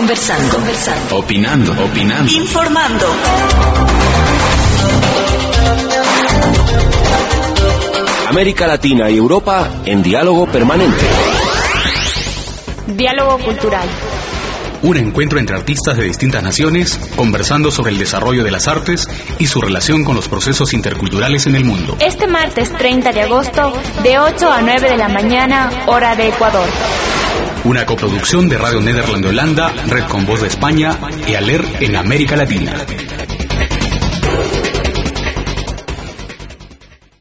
Conversando. Opinando. Informando. América Latina y Europa en diálogo permanente. Diálogo cultural. Un encuentro entre artistas de distintas naciones conversando sobre el desarrollo de las artes y su relación con los procesos interculturales en el mundo. Este martes 30 de agosto, de 8 a 9 de la mañana, hora de Ecuador. Una coproducción de Radio Nederland de Holanda, Red con Voz de España y ALER en América Latina.